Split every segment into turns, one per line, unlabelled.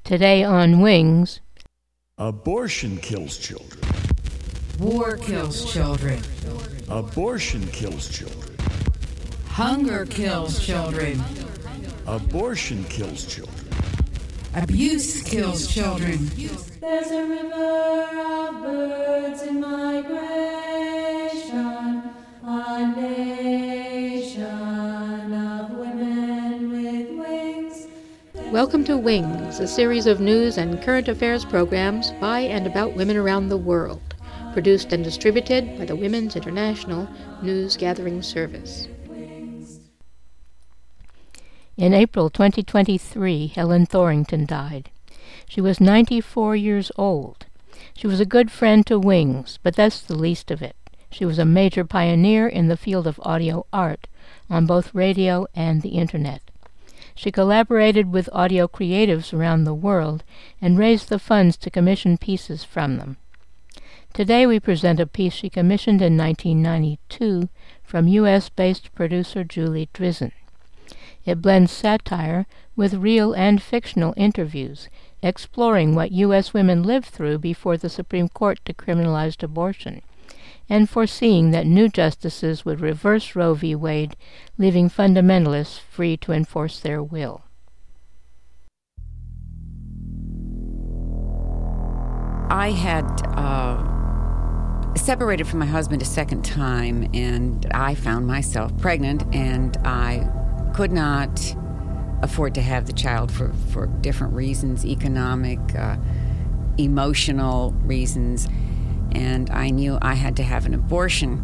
Today on Wings.
Abortion kills children.
War kills children.
Abortion kills children.
Hunger kills children.
Abortion kills children.
Abuse kills children.
There's a river of birds in migration, a nation of women with wings.
Welcome to Wings, a series of news and current affairs programs by and about women around the world, produced and distributed by the Women's International News Gathering Service. In April 2023, Helen Thorington died. She was 94 years old. She was a good friend to Wings, but that's the least of it. She was a major pioneer in the field of audio art on both radio and the Internet. She collaborated with audio creatives around the world and raised the funds to commission pieces from them. Today we present a piece she commissioned in 1992 from U.S.-based producer Julie Drizin. It blends satire with real and fictional interviews, exploring what U.S. women lived through before the Supreme Court decriminalized abortion, and foreseeing that new justices would reverse Roe v. Wade, leaving fundamentalists free to enforce their will.
I had separated from my husband a second time, and I found myself pregnant, and I could not afford to have the child for different reasons, economic, emotional reasons, and I knew I had to have an abortion.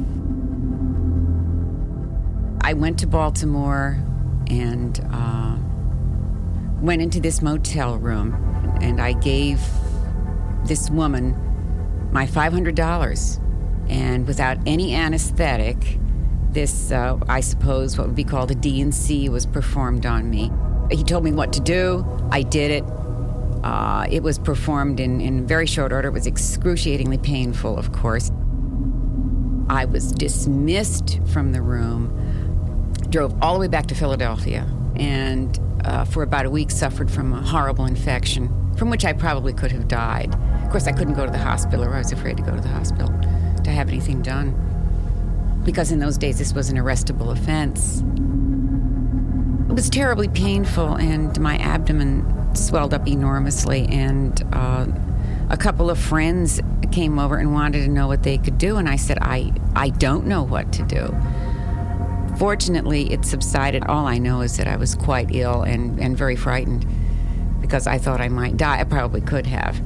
I went to Baltimore and went into this motel room, and I gave this woman my $500, and without any anesthetic, this, I suppose, what would be called a D&C was performed on me. He told me what to do. I did it. It was performed in very short order. It was excruciatingly painful, of course. I was dismissed from the room, drove all the way back to Philadelphia, and for about a week suffered from a horrible infection, from which I probably could have died. Of course, I couldn't go to the hospital, or I was afraid to go to the hospital to have anything done, because in those days this was an arrestable offense. It was terribly painful, and my abdomen swelled up enormously, and a couple of friends came over and wanted to know what they could do, and I said, I don't know what to do. Fortunately, it subsided. All I know is that I was quite ill and very frightened, because I thought I might die. I probably could have.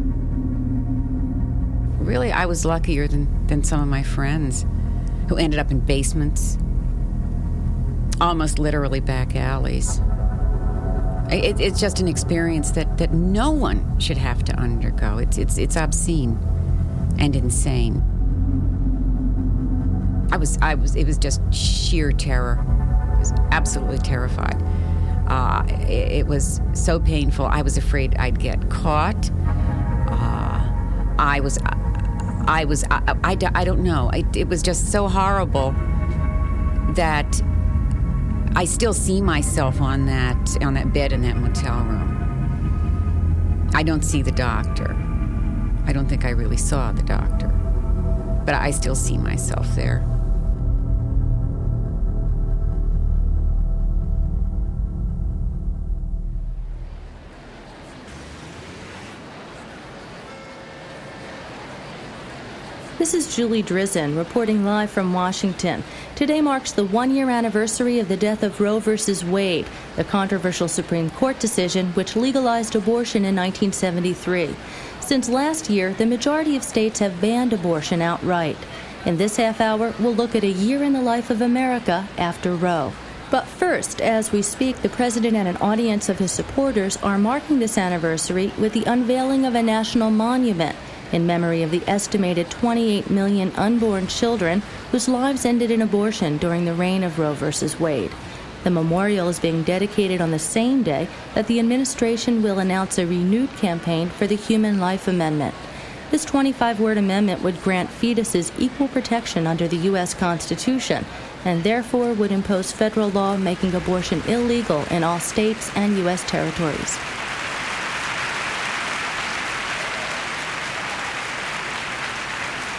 Really, I was luckier than some of my friends, who ended up in basements, almost literally back alleys. It's just an experience that no one should have to undergo. It's obscene and insane. It was just sheer terror. I was absolutely terrified. It was so painful. I was afraid I'd get caught. I don't know. It was just so horrible that I still see myself on that bed in that motel room. I don't see the doctor. I don't think I really saw the doctor, but I still see myself there.
This is Julie Drizin reporting live from Washington. Today marks the one-year anniversary of the death of Roe v. Wade, the controversial Supreme Court decision which legalized abortion in 1973. Since last year, the majority of states have banned abortion outright. In this half hour, we'll look at a year in the life of America after Roe. But first, as we speak, the president and an audience of his supporters are marking this anniversary with the unveiling of a national monument in memory of the estimated 28 million unborn children whose lives ended in abortion during the reign of Roe v. Wade. The memorial is being dedicated on the same day that the administration will announce a renewed campaign for the Human Life Amendment. This 25-word amendment would grant fetuses equal protection under the U.S. Constitution and therefore would impose federal law making abortion illegal in all states and U.S. territories.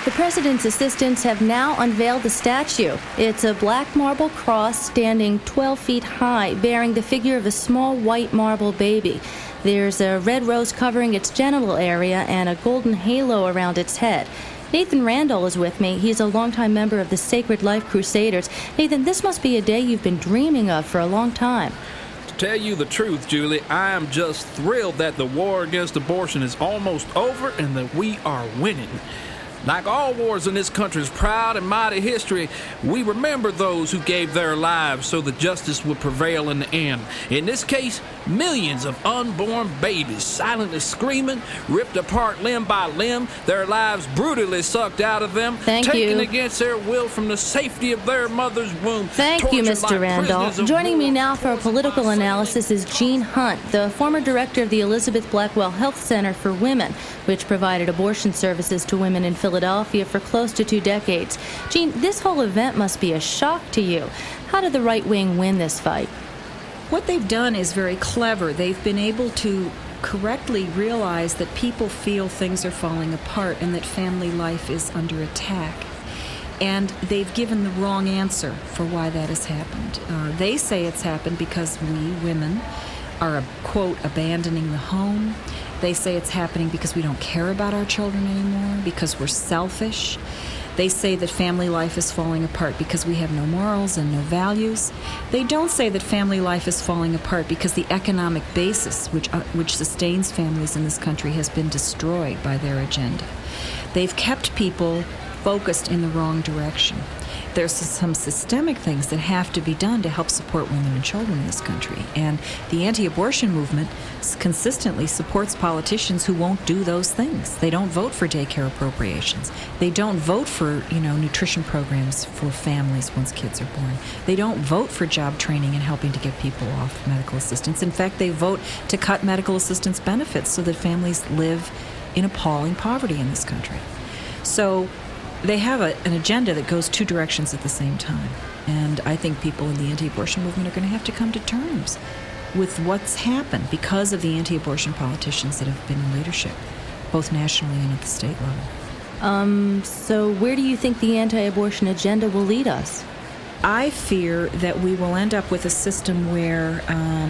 The president's assistants have now unveiled the statue. It's a black marble cross standing 12 feet high, bearing the figure of a small white marble baby. There's a red rose covering its genital area and a golden halo around its head. Nathan Randall is with me. He's a longtime member of the Sacred Life Crusaders. Nathan, this must be a day you've been dreaming of for a long time.
To tell you the truth, Julie, I am just thrilled that the war against abortion is almost over and that we are winning. Like all wars in this country's proud and mighty history, we remember those who gave their lives so that justice would prevail in the end. In this case, millions of unborn babies silently screaming, ripped apart limb by limb, their lives brutally sucked out of them, taken against their will from the safety of their mother's womb.
Thank you, Mr. Randall. Joining me now for a political analysis is Jean Hunt, the former director of the Elizabeth Blackwell Health Center for Women, which provided abortion services to women in Philadelphia for close to 2 decades. Jean, this whole event must be a shock to you. How did the right wing win this fight?
What they've done is very clever. They've been able to correctly realize that people feel things are falling apart and that family life is under attack. And they've given the wrong answer for why that has happened. They say it's happened because we, women, are, quote, abandoning the home. They say it's happening because we don't care about our children anymore, because we're selfish. They say that family life is falling apart because we have no morals and no values. They don't say that family life is falling apart because the economic basis which sustains families in this country has been destroyed by their agenda. They've kept people focused in the wrong direction. There's some systemic things that have to be done to help support women and children in this country. And the anti-abortion movement consistently supports politicians who won't do those things. They don't vote for daycare appropriations. They don't vote for, nutrition programs for families once kids are born. They don't vote for job training and helping to get people off medical assistance. In fact, they vote to cut medical assistance benefits so that families live in appalling poverty in this country. So they have an agenda that goes 2 directions at the same time. And I think people in the anti-abortion movement are going to have to come to terms with what's happened because of the anti-abortion politicians that have been in leadership, both nationally and at the state level.
So where do you think the anti-abortion agenda will lead us?
I fear that we will end up with a system where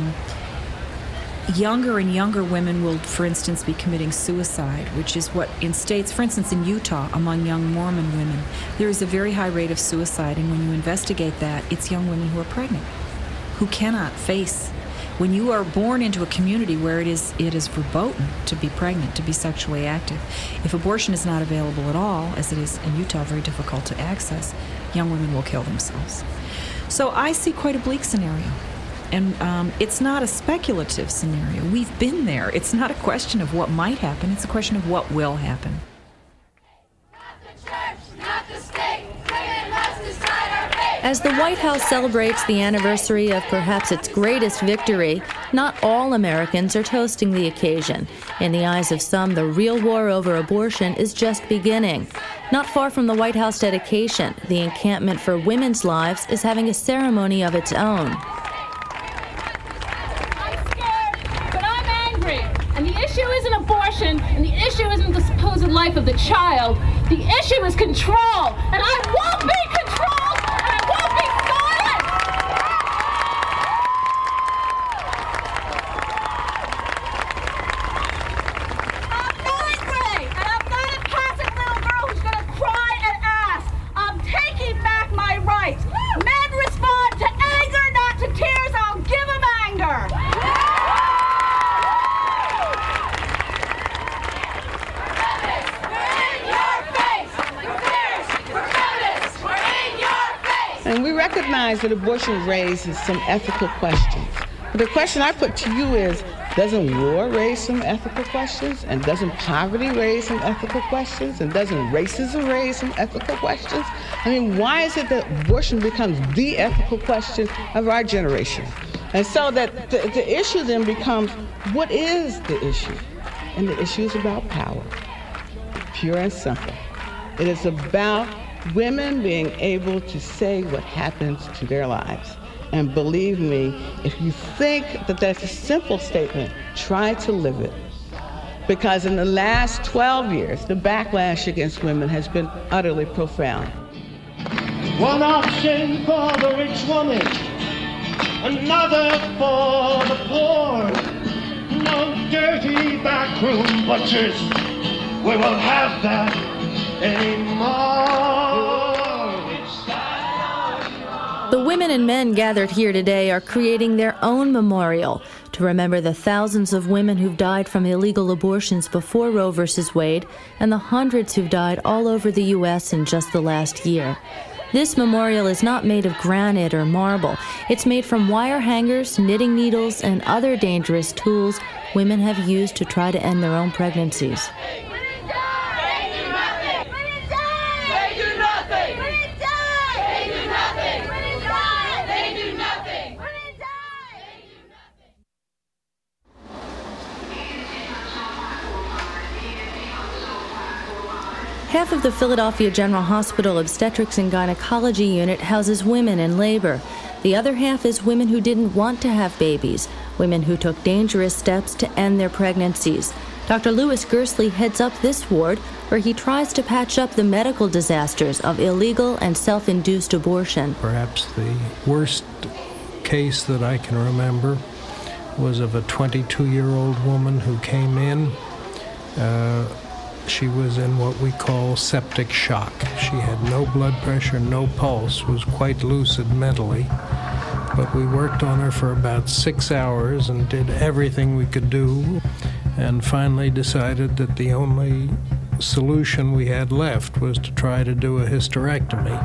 younger and younger women will, for instance, be committing suicide, which is what in states, for instance, in Utah, among young Mormon women, there is a very high rate of suicide. And when you investigate that, it's young women who are pregnant, who cannot face. When you are born into a community where it is verboten to be pregnant, to be sexually active, if abortion is not available at all, as it is in Utah, very difficult to access, young women will kill themselves. So I see quite a bleak scenario. And it's not a speculative scenario. We've been there. It's not a question of what might happen. It's a question of what will happen.
Not the church, not the state. Women must decide our fate.
As the White House celebrates the anniversary of perhaps its greatest victory, not all Americans are toasting the occasion. In the eyes of some, the real war over abortion is just beginning. Not far from the White House dedication, the Encampment for Women's Lives is having a ceremony of its own.
And the issue isn't abortion, and the issue isn't the supposed life of the child. The issue is control, and I won't be controlled, and I won't be silent! I'm angry, and I'm not a passive little girl who's gonna cry and ask. I'm taking back my rights. Men respond to anger, not to tears. I'll give them anger.
And we recognize that abortion raises some ethical questions. But the question I put to you is, doesn't war raise some ethical questions? And doesn't poverty raise some ethical questions? And doesn't racism raise some ethical questions? I mean, why is it that abortion becomes the ethical question of our generation? And so that the issue then becomes, what is the issue? And the issue is about power, pure and simple. It is about women being able to say what happens to their lives. And believe me, if you think that that's a simple statement, try to live it. because in the last 12 years, the backlash against women has been utterly profound.
One option for the rich woman, another for the poor. No dirty backroom butchers, we will have that anymore.
The women and men gathered here today are creating their own memorial to remember the thousands of women who've died from illegal abortions before Roe v. Wade and the hundreds who've died all over the U.S. in just the last year. This memorial is not made of granite or marble. It's made from wire hangers, knitting needles, and other dangerous tools women have used to try to end their own pregnancies. Half of the Philadelphia General Hospital Obstetrics and Gynecology Unit houses women in labor. The other half is women who didn't want to have babies, women who took dangerous steps to end their pregnancies. Dr. Louis Gersley heads up this ward, where he tries to patch up the medical disasters of illegal and self-induced abortion.
Perhaps the worst case that I can remember was of a 22-year-old woman who came in. She was in what we call septic shock. She had no blood pressure, no pulse, was quite lucid mentally. But we worked on her for about 6 hours and did everything we could do, and finally decided that the only solution we had left was to try to do a hysterectomy.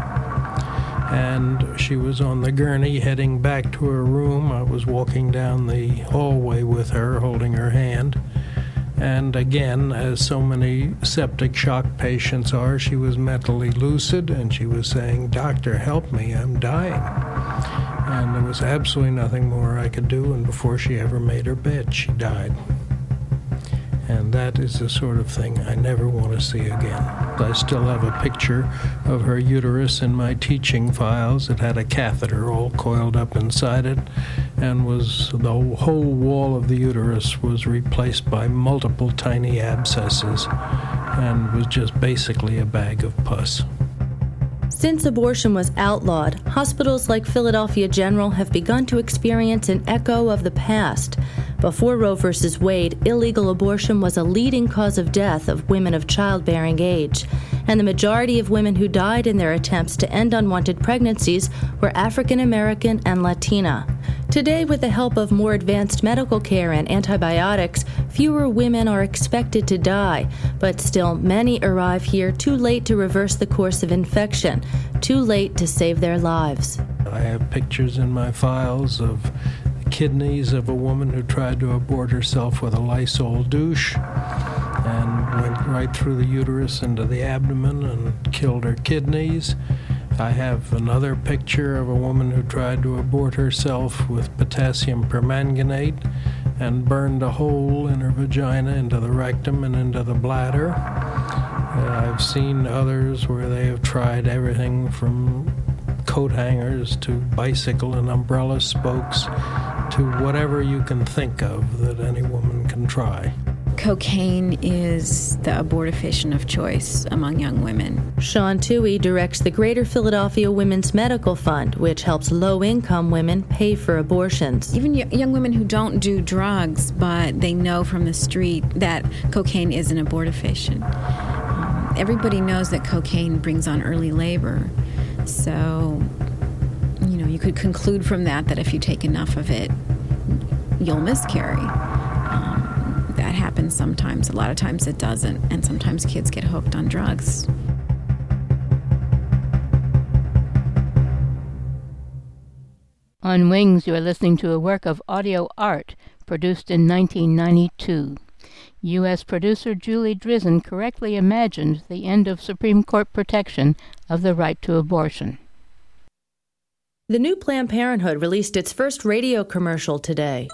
And she was on the gurney heading back to her room. I was walking down the hallway with her, holding her hand. And again, as so many septic shock patients are, she was mentally lucid, and she was saying, "Doctor, help me, I'm dying." And there was absolutely nothing more I could do, and before she ever made her bed, she died. And that is the sort of thing I never want to see again. I still have a picture of her uterus in my teaching files. It had a catheter all coiled up inside it, and the whole wall of the uterus was replaced by multiple tiny abscesses, and was just basically a bag of pus.
Since abortion was outlawed, hospitals like Philadelphia General have begun to experience an echo of the past. Before Roe v. Wade, illegal abortion was a leading cause of death of women of childbearing age, and the majority of women who died in their attempts to end unwanted pregnancies were African American and Latina. Today, with the help of more advanced medical care and antibiotics, fewer women are expected to die, but still many arrive here too late to reverse the course of infection, too late to save their lives.
I have pictures in my files of kidneys of a woman who tried to abort herself with a Lysol douche and went right through the uterus into the abdomen and killed her kidneys. I have another picture of a woman who tried to abort herself with potassium permanganate and burned a hole in her vagina into the rectum and into the bladder. I've seen others where they have tried everything from coat hangers to bicycle and umbrella spokes to whatever you can think of that any woman can try.
Cocaine is the abortifacient of choice among young women.
Sean Toohey directs the Greater Philadelphia Women's Medical Fund, which helps low-income women pay for abortions.
Even young women who don't do drugs, but they know from the street that cocaine is an abortifacient. Everybody knows that cocaine brings on early labor. So, you could conclude from that if you take enough of it, you'll miscarry. That happens sometimes. A lot of times it doesn't. And sometimes kids get hooked on drugs.
On Wings, you are listening to a work of audio art produced in 1992. U.S. producer Julie Drizin correctly imagined the end of Supreme Court protection of the right to abortion.
The new Planned Parenthood released its first radio commercial today.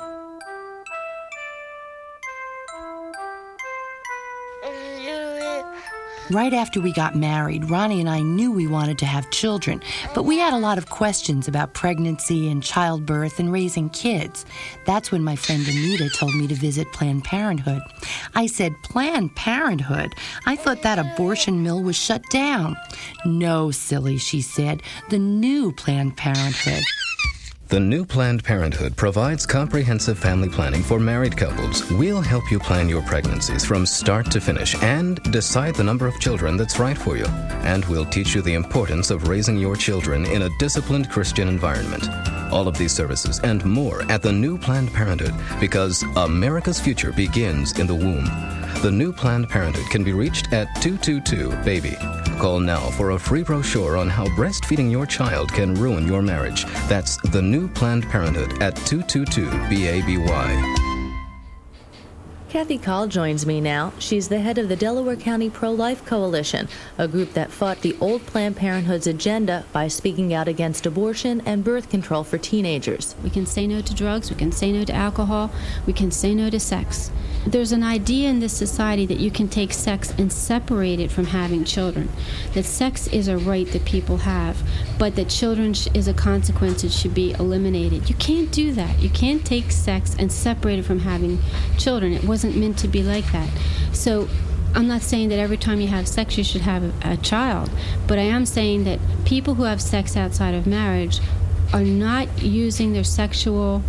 Right after we got married, Ronnie and I knew we wanted to have children, but we had a lot of questions about pregnancy and childbirth and raising kids. That's when my friend Anita told me to visit Planned Parenthood. I said, Planned Parenthood? I thought that abortion mill was shut down. No, silly, she said. The new Planned Parenthood.
The new Planned Parenthood provides comprehensive family planning for married couples. We'll help you plan your pregnancies from start to finish and decide the number of children that's right for you. And we'll teach you the importance of raising your children in a disciplined Christian environment. All of these services and more at the new Planned Parenthood, because America's future begins in the womb. The new Planned Parenthood can be reached at 222-BABY. Call now for a free brochure on how breastfeeding your child can ruin your marriage. That's the new Planned Parenthood at 222-BABY.
Kathy Call joins me now. She's the head of the Delaware County Pro-Life Coalition, a group that fought the old Planned Parenthood's agenda by speaking out against abortion and birth control for teenagers.
We can say no to drugs, we can say no to alcohol, we can say no to sex. There's an idea in this society that you can take sex and separate it from having children, that sex is a right that people have, but that children is a consequence that should be eliminated. You can't do that. You can't take sex and separate it from having children. It wasn't meant to be like that. So I'm not saying that every time you have sex you should have a child, but I am saying that people who have sex outside of marriage are not using their sexual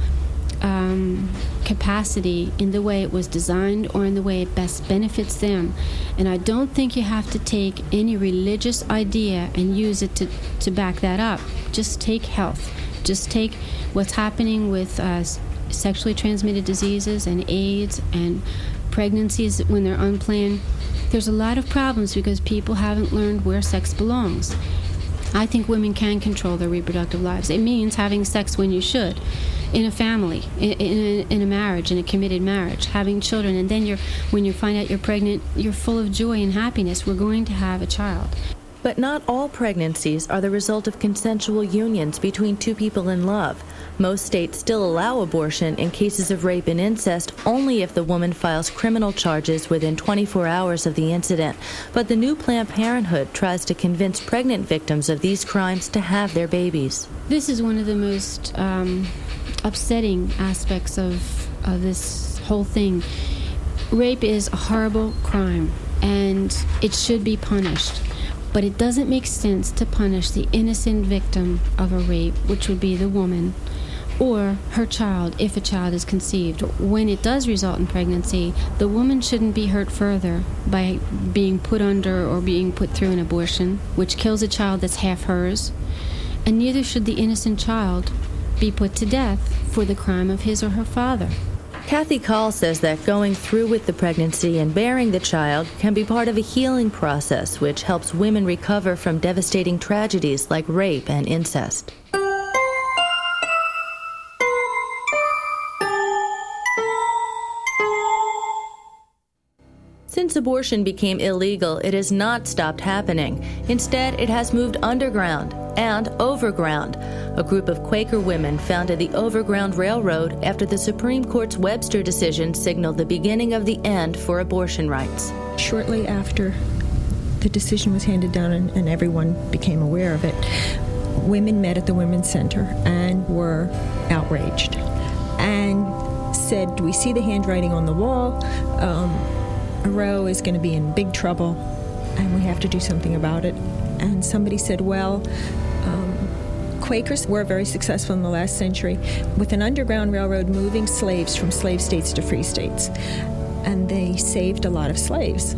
capacity in the way it was designed or in the way it best benefits them. And I don't think you have to take any religious idea and use it to back that up. Just take health. Just take what's happening with sexually transmitted diseases and AIDS and pregnancies when they're unplanned. There's a lot of problems because people haven't learned where sex belongs. I think women can control their reproductive lives. It means having sex when you should, in a family, in a marriage, in a committed marriage, having children, and then when you find out you're pregnant, you're full of joy and happiness. We're going to have a child.
But not all pregnancies are the result of consensual unions between two people in love. Most states still allow abortion in cases of rape and incest only if the woman files criminal charges within 24 hours of the incident. But the new Planned Parenthood tries to convince pregnant victims of these crimes to have their babies.
This is one of the most upsetting aspects of this whole thing. Rape is a horrible crime, and it should be punished. But it doesn't make sense to punish the innocent victim of a rape, which would be the woman, or her child if a child is conceived. When it does result in pregnancy, the woman shouldn't be hurt further by being put under or being put through an abortion, which kills a child that's half hers, and neither should the innocent child be put to death for the crime of his or her father.
Kathy Call says that going through with the pregnancy and bearing the child can be part of a healing process which helps women recover from devastating tragedies like rape and incest. Since abortion became illegal, it has not stopped happening. Instead, it has moved underground and overground. A group of Quaker women founded the Overground Railroad after the Supreme Court's Webster decision signaled the beginning of the end for abortion rights.
Shortly after the decision was handed down and everyone became aware of it, women met at the Women's Center and were outraged and said, "We see the handwriting on the wall. Roe is going to be in big trouble, and we have to do something about it." And somebody said, well, Quakers were very successful in the last century with an underground railroad moving slaves from slave states to free states. And they saved a lot of slaves.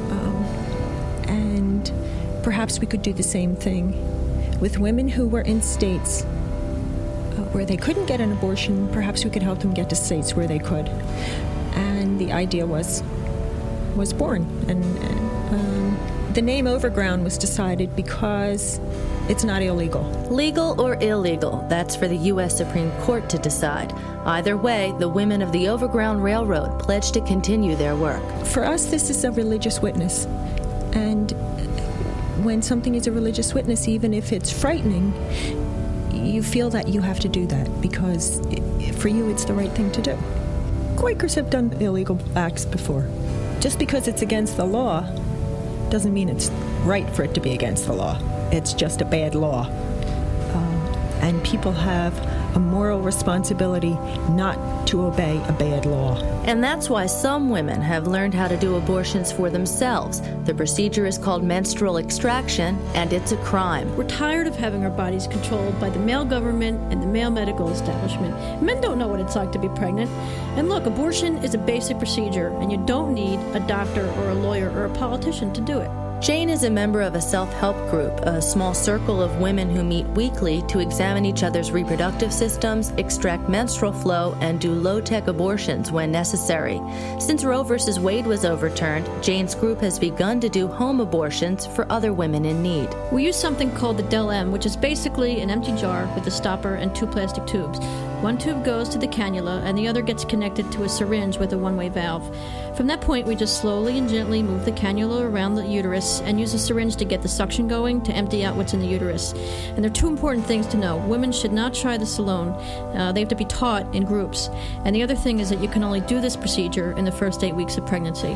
And perhaps we could do the same thing with women who were in states where they couldn't get an abortion. Perhaps we could help them get to states where they could. And the idea was born. And the name Overground was decided because it's not illegal.
Legal or illegal, that's for the U.S. Supreme Court to decide. Either way, the women of the Overground Railroad pledged to continue their work.
For us, this is a religious witness. And when something is a religious witness, even if it's frightening, you feel that you have to do that because for you it's the right thing to do. Quakers have done illegal acts before. Just because it's against the law doesn't mean it's right for it to be against the law. It's just a bad law. And people have a moral responsibility not to obey a bad law.
And that's why some women have learned how to do abortions for themselves. The procedure is called menstrual extraction, and it's a crime.
We're tired of having our bodies controlled by the male government and the male medical establishment. Men don't know what it's like to be pregnant. And look, abortion is a basic procedure, and you don't need a doctor or a lawyer or a politician to do it.
Jane is a member of a self-help group, a small circle of women who meet weekly to examine each other's reproductive systems, extract menstrual flow, and do low-tech abortions when necessary. Since Roe v. Wade was overturned, Jane's group has begun to do home abortions for other women in need.
We use something called the Del-M, which is basically an empty jar with a stopper and 2 plastic tubes. One tube goes to the cannula, and the other gets connected to a syringe with a one-way valve. From that point, we just slowly and gently move the cannula around the uterus and use a syringe to get the suction going to empty out what's in the uterus. And there are 2 important things to know. Women should not try this alone. They have to be taught in groups. And the other thing is that you can only do this procedure in the first 8 weeks of pregnancy.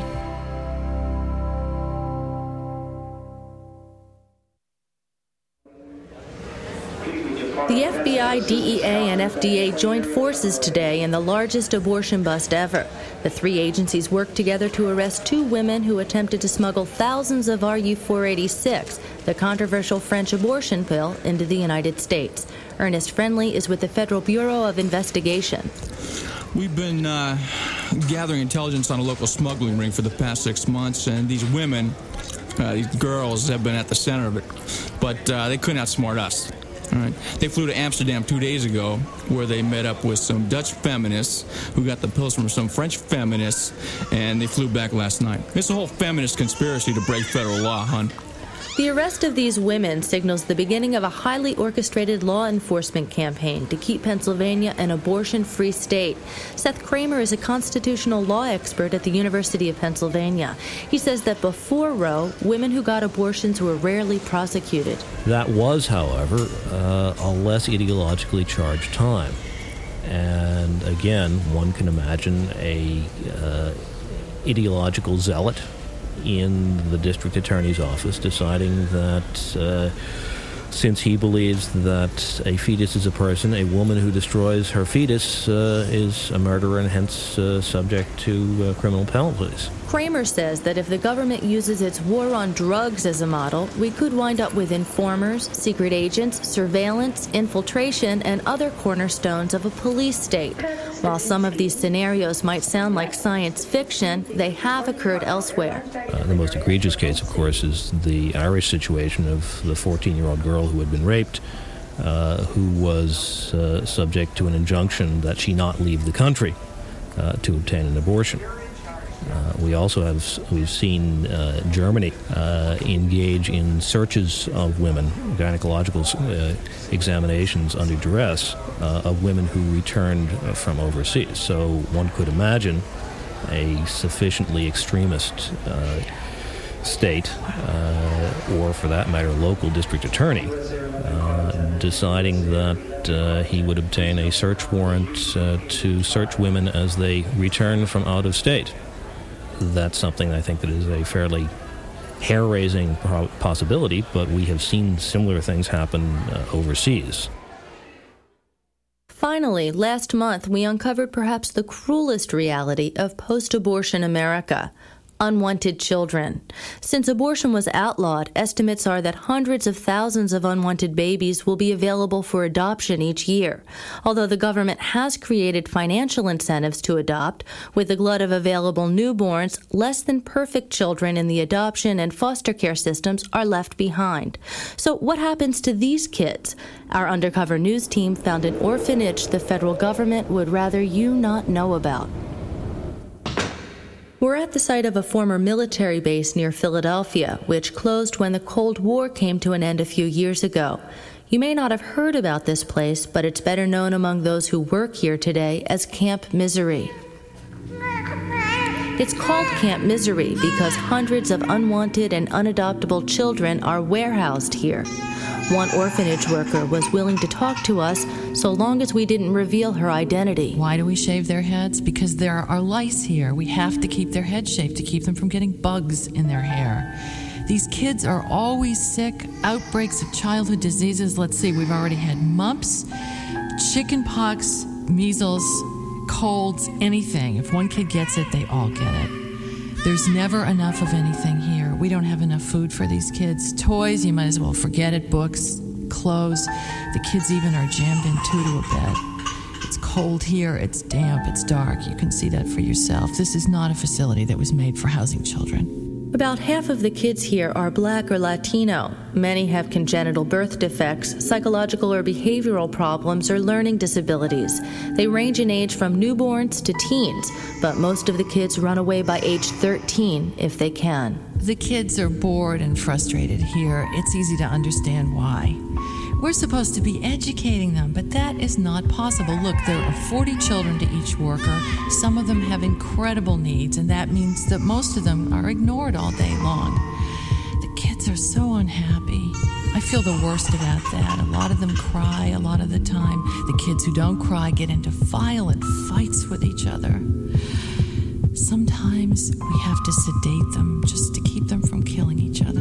The FBI, DEA, and FDA joined forces today in the largest abortion bust ever. The 3 agencies worked together to arrest 2 women who attempted to smuggle thousands of RU-486, the controversial French abortion pill, into the United States. Ernest Friendly is with the Federal Bureau of Investigation.
We've been gathering intelligence on a local smuggling ring for the past 6 months, and these women, these girls, have been at the center of it. But they couldn't outsmart us. All right. They flew to Amsterdam 2 days ago, where they met up with some Dutch feminists who got the pills from some French feminists, and they flew back last night. It's a whole feminist conspiracy to break federal law, hon.
The arrest of these women signals the beginning of a highly orchestrated law enforcement campaign to keep Pennsylvania an abortion-free state. Seth Kramer is a constitutional law expert at the University of Pennsylvania. He says that before Roe, women who got abortions were rarely prosecuted.
That was, however, a less ideologically charged time. And again, one can imagine a ideological zealot in the district attorney's office deciding that since he believes that a fetus is a person, a woman who destroys her fetus is a murderer and hence subject to criminal penalties.
Kramer says that if the government uses its war on drugs as a model, we could wind up with informers, secret agents, surveillance, infiltration, and other cornerstones of a police state. While some of these scenarios might sound like science fiction, they have occurred elsewhere.
The most egregious case, of course, is the Irish situation of the 14-year-old girl who had been raped, who was subject to an injunction that she not leave the country to obtain an abortion. We've seen Germany engage in searches of women, gynecological examinations under duress of women who returned from overseas. So one could imagine a sufficiently extremist state, or for that matter, local district attorney, deciding that he would obtain a search warrant to search women as they return from out of state. That's something I think that is a fairly hair-raising possibility, but we have seen similar things happen overseas.
Finally, last month we uncovered perhaps the cruelest reality of post-abortion America: unwanted children. Since abortion was outlawed, estimates are that hundreds of thousands of unwanted babies will be available for adoption each year. Although the government has created financial incentives to adopt, with the glut of available newborns, less than perfect children in the adoption and foster care systems are left behind. So what happens to these kids? Our undercover news team found an orphanage the federal government would rather you not know about. We're at the site of a former military base near Philadelphia, which closed when the Cold War came to an end a few years ago. You may not have heard about this place, but it's better known among those who work here today as Camp Misery. It's called Camp Misery because hundreds of unwanted and unadoptable children are warehoused here. One orphanage worker was willing to talk to us so long as we didn't reveal her identity.
Why do we shave their heads? Because there are lice here. We have to keep their heads shaved to keep them from getting bugs in their hair. These kids are always sick, outbreaks of childhood diseases. Let's see, we've already had mumps, chicken pox, measles, colds, anything. If one kid gets it, they all get it. There's never enough of anything here. We don't have enough food for these kids. Toys, you might as well forget it. Books, clothes. The kids even are jammed in two to a bed. It's cold here, it's damp, it's dark. You can see that for yourself. This is not a facility that was made for housing children.
About half of the kids here are Black or Latino. Many have congenital birth defects, psychological or behavioral problems, or learning disabilities. They range in age from newborns to teens, but most of the kids run away by age 13 if they can.
The kids are bored and frustrated here. It's easy to understand why. We're supposed to be educating them, but that is not possible. Look, there are 40 children to each worker. Some of them have incredible needs, and that means that most of them are ignored all day long. The kids are so unhappy. I feel the worst about that. A lot of them cry a lot of the time. The kids who don't cry get into violent fights with each other. Sometimes we have to sedate them just to keep them from killing each other.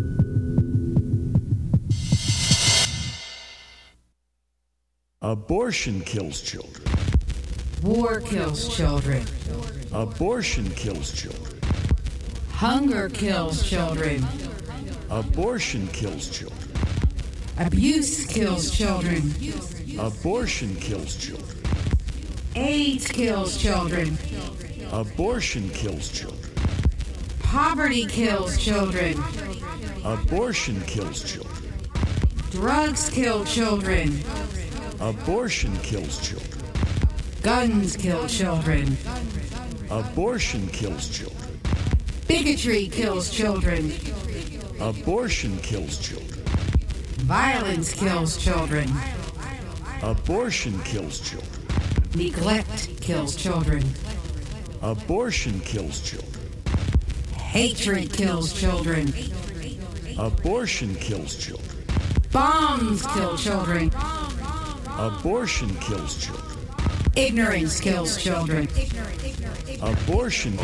Abortion kills children.
War kills children.
Abortion kills children.
Hunger kills children.
Abortion kills children.
Abuse kills children.
Abortion kills children.
AIDS kills children.
Abortion kills children.
Poverty kills children.
Abortion kills children.
Drugs kill children.
Abortion kills children.
Guns kill children.
Abortion kills children.
Bigotry kills children.
Abortion kills children.
Violence kills children.
Abortion kills children.
Neglect kills children.
Abortion kills children.
Hatred kills children.
Abortion kills children.
Bombs kill children.
Abortion kills children.
Ignorance kills children.
Abortion.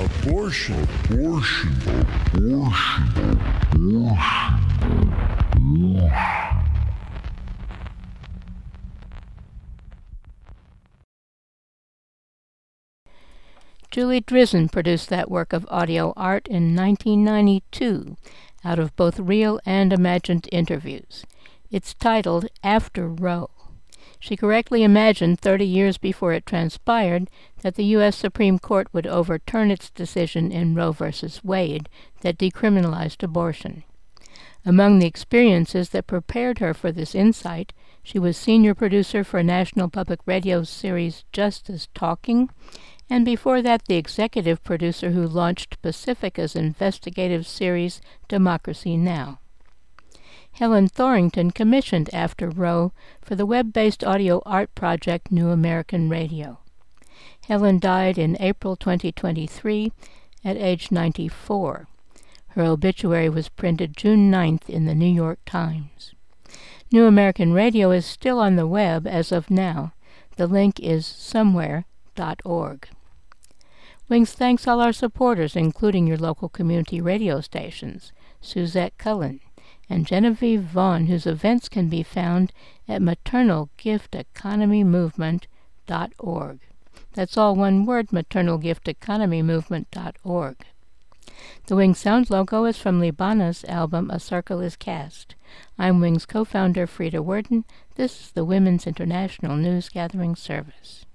Julie Drizin produced that work of audio art in 1992 out of both real and imagined interviews. It's titled After Roe. She correctly imagined 30 years before it transpired that the U.S. Supreme Court would overturn its decision in Roe v. Wade that decriminalized abortion. Among the experiences that prepared her for this insight, she was senior producer for National Public Radio's series Justice Talking, and before that the executive producer who launched Pacifica's investigative series Democracy Now! Helen Thorington commissioned After Roe for the web-based audio art project New American Radio. Helen died in April 2023 at age 94. Her obituary was printed June 9th in the New York Times. New American Radio is still on the web as of now. The link is somewhere.org. Wings thanks all our supporters, including your local community radio stations, Suzette Cullen, and Genevieve Vaughn, whose events can be found at maternalgifteconomymovement.org. That's all one word, maternalgifteconomymovement.org. The Wings Sound logo is from Libana's album A Circle is Cast. I'm Wings co-founder Frida Worden. This is the Women's International News Gathering Service.